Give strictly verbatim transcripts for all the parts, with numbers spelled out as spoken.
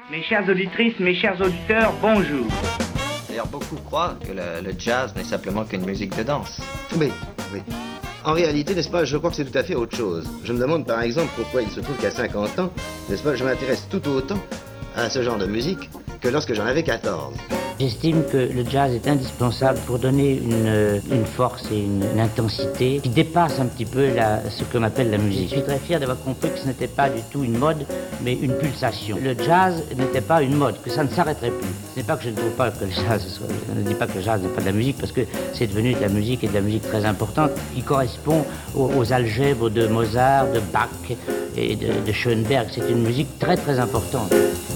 Mes chères auditrices, mes chers auditeurs, bonjour. D'ailleurs, beaucoup croient que le, le jazz n'est simplement qu'une musique de danse. Oui, oui. En réalité, n'est-ce pas, je crois que c'est tout à fait autre chose. Je me demande par exemple pourquoi il se trouve qu'à cinquante ans, n'est-ce pas, je m'intéresse tout autant à ce genre de musique que lorsque j'en avais quatorze. J'estime que le jazz est indispensable pour donner une, une force et une, une intensité qui dépasse un petit peu la, ce qu'on appelle la musique. Je suis très fier d'avoir compris que ce n'était pas du tout une mode, mais une pulsation. Le jazz n'était pas une mode, que ça ne s'arrêterait plus. Ce n'est pas que je ne trouve pas que le jazz soit... Je ne dis pas que le jazz n'est pas de la musique, parce que c'est devenu de la musique et de la musique très importante, qui correspond aux, aux algèbres de Mozart, de Bach et de, de Schoenberg. C'est une musique très très importante.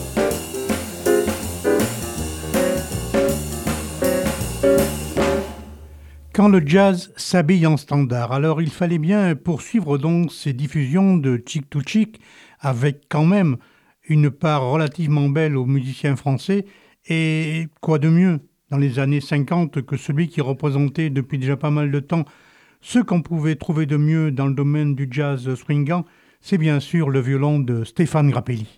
Quand le jazz s'habille en standard, alors il fallait bien poursuivre donc ces diffusions de chic to chic avec quand même une part relativement belle aux musiciens français et quoi de mieux dans les années cinquante que celui qui représentait depuis déjà pas mal de temps ce qu'on pouvait trouver de mieux dans le domaine du jazz swingant, c'est bien sûr le violon de Stéphane Grappelli.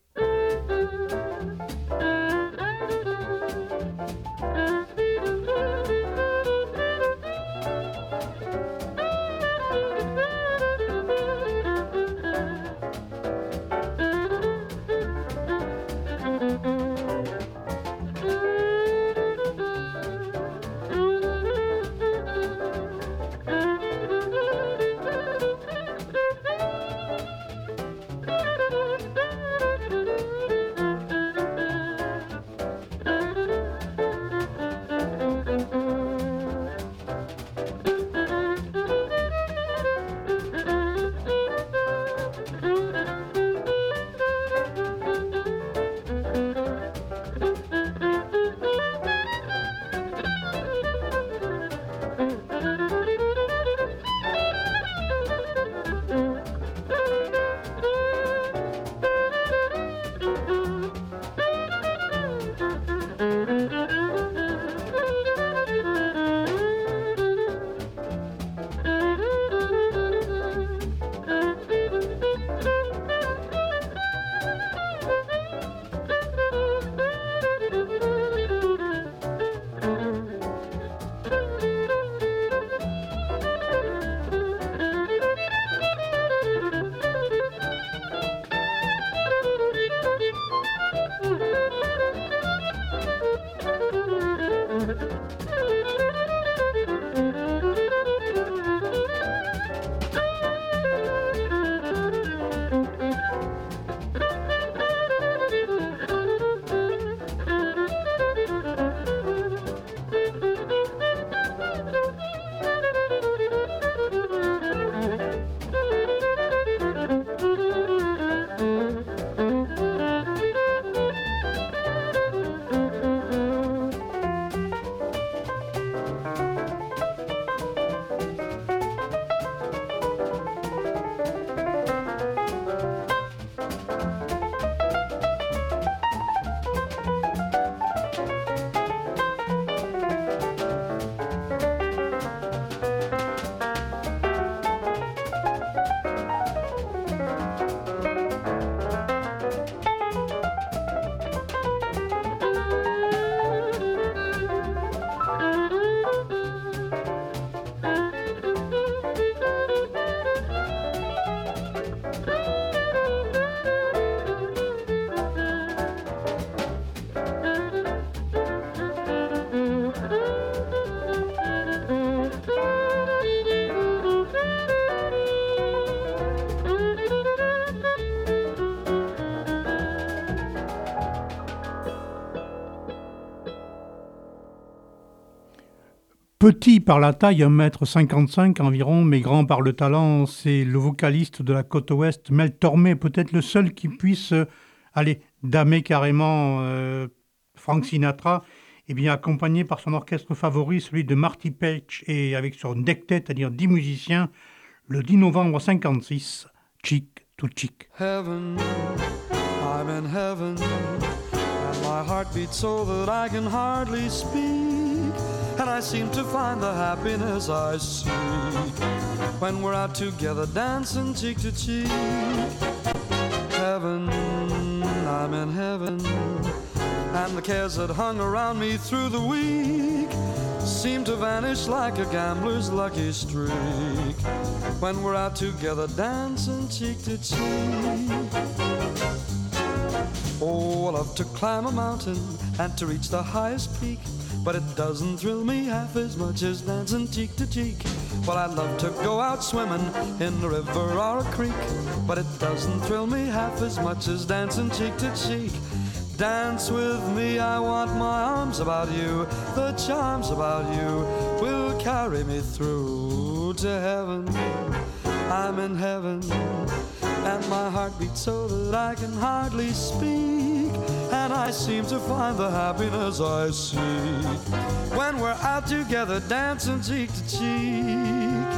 Petit par la taille, un mètre cinquante-cinq environ, mais grand par le talent, c'est le vocaliste de la côte ouest, Mel Tormé, peut-être le seul qui puisse, euh, aller, damer carrément euh, Frank Sinatra, et bien accompagné par son orchestre favori, celui de Marty Page, et avec son dectet, c'est-à-dire dix musiciens, le dix novembre cinquante-six, Chic to Chic. Heaven, I'm in heaven, and my heart beats so that I can hardly speak. And I seem to find the happiness I seek when we're out together dancing cheek to cheek. Heaven, I'm in heaven. And the cares that hung around me through the week seem to vanish like a gambler's lucky streak when we're out together dancing cheek to cheek. Oh, I love to climb a mountain and to reach the highest peak, but it doesn't thrill me half as much as dancing cheek to cheek. Well, I love to go out swimming in a river or a creek, but it doesn't thrill me half as much as dancing cheek to cheek. Dance with me, I want my arms about you. The charms about you will carry me through to heaven. I'm in heaven, and my heart beats so that I can hardly speak, and I seem to find the happiness I seek when we're out together dancing cheek to cheek.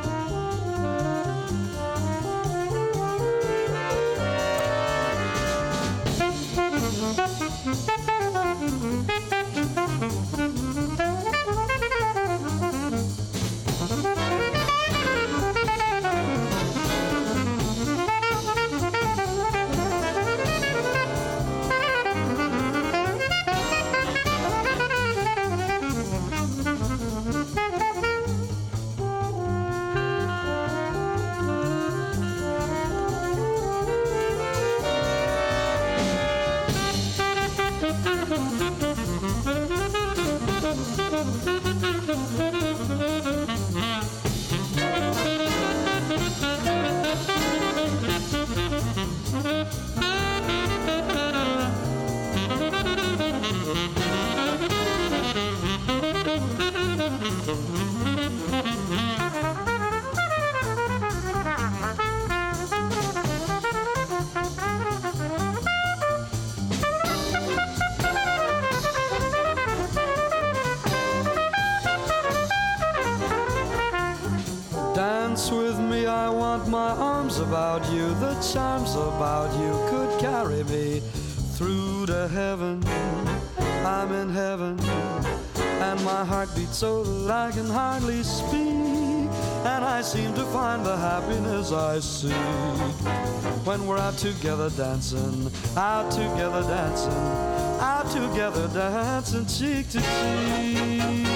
Dance with me, I want my arms about you. The charms about you could carry me through to heaven. I'm in heaven, and my heart beats so that I can hardly speak, and I seem to find the happiness I seek when we're out together dancing, out together dancing, out together dancing cheek to cheek.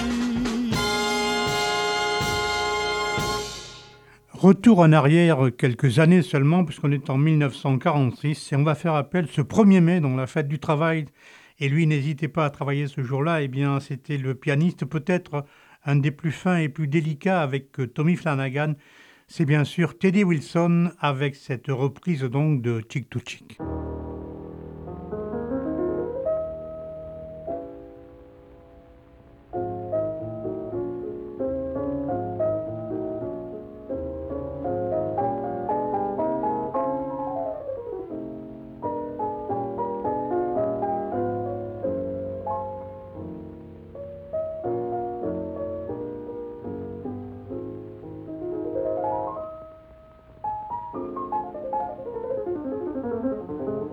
Retour en arrière quelques années seulement, puisqu'on est en mille neuf cent quarante-six, et on va faire appel ce premier mai, dont la fête du travail, et lui n'hésitait pas à travailler ce jour-là, eh bien c'était le pianiste peut-être un des plus fins et plus délicats avec Tommy Flanagan, c'est bien sûr Teddy Wilson avec cette reprise donc de Chick to Chick. Thank you.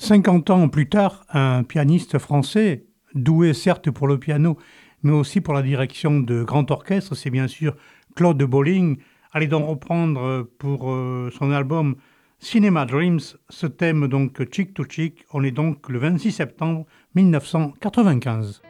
cinquante ans plus tard, un pianiste français, doué certes pour le piano, mais aussi pour la direction de grand orchestre, c'est bien sûr Claude Bolling, allait donc reprendre pour son album Cinema Dreams ce thème donc Cheek to Cheek. On est donc le vingt-six septembre mille neuf cent quatre-vingt-quinze.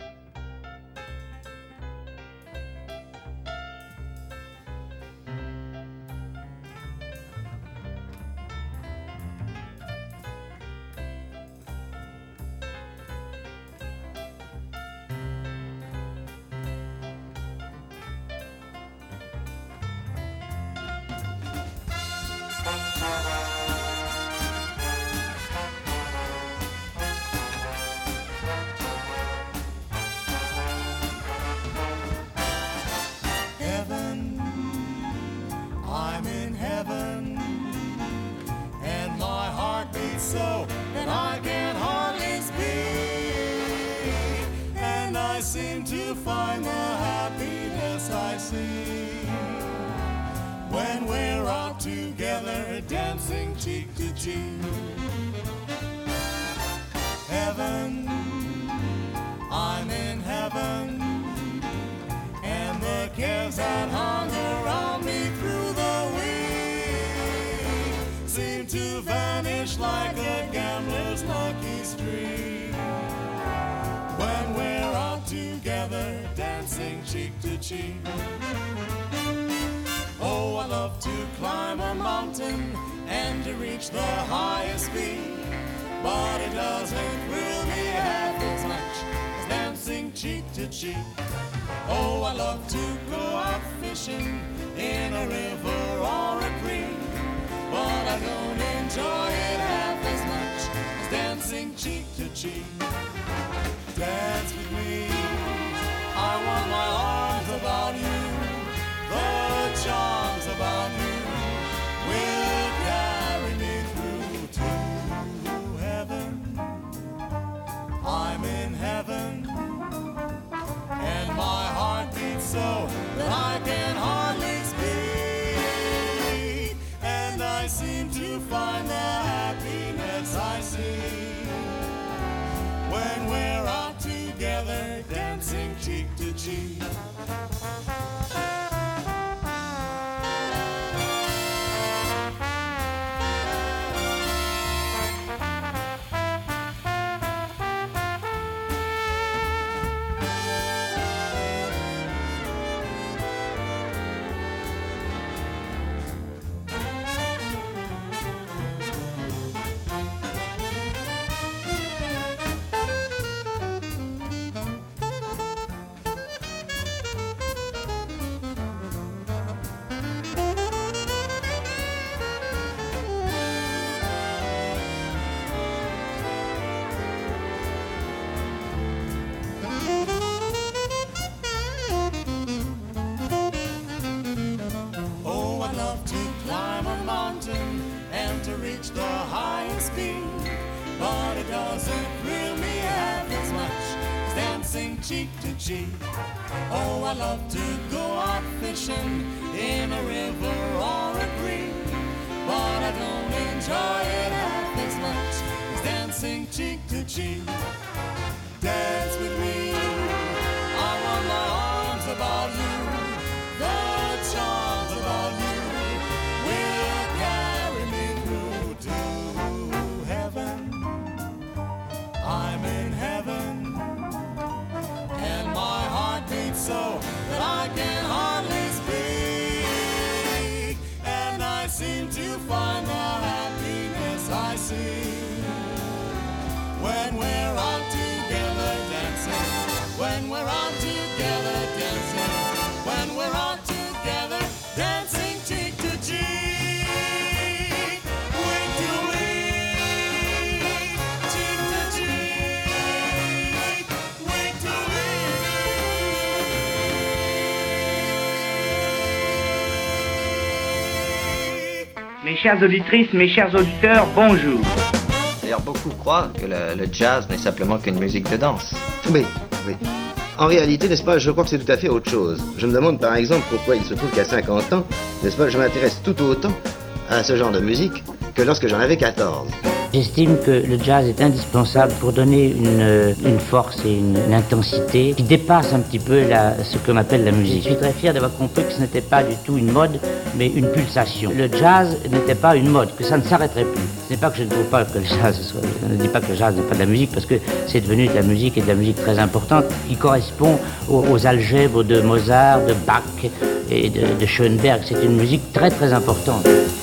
Cheek to cheek. Oh, I love to go out fishing in a river or a creek, but I don't enjoy it half as much as dancing cheek to cheek. Dance with me, I want my arms about you, the charms about you will carry me through to heaven. I'm in heaven. My heart beats so that I can hardly speak, and I seem to find the happiness I see when we're out together dancing, when we're out together dancing, when we're out together dancing cheek to cheek, week to week, cheek to cheek, week to week. Mes chères auditrices, mes chers auditeurs, bonjour. D'ailleurs, beaucoup croient que le, le jazz n'est simplement qu'une musique de danse. Oui, oui. En réalité, n'est-ce pas, je crois que c'est tout à fait autre chose. Je me demande par exemple pourquoi il se trouve qu'à cinquante ans, n'est-ce pas, je m'intéresse tout autant à ce genre de musique que lorsque j'en avais quatorze. J'estime que le jazz est indispensable pour donner une, une force et une, une intensité qui dépasse un petit peu la, ce qu'on appelle la musique. Je suis très fier d'avoir compris que ce n'était pas du tout une mode, mais une pulsation. Le jazz n'était pas une mode, que ça ne s'arrêterait plus. Ce n'est pas que je ne trouve pas que le jazz soit... Je ne dis pas que le jazz n'est pas de la musique, parce que c'est devenu de la musique et de la musique très importante, qui correspond aux, aux algèbres de Mozart, de Bach et de, de Schoenberg. C'est une musique très très importante.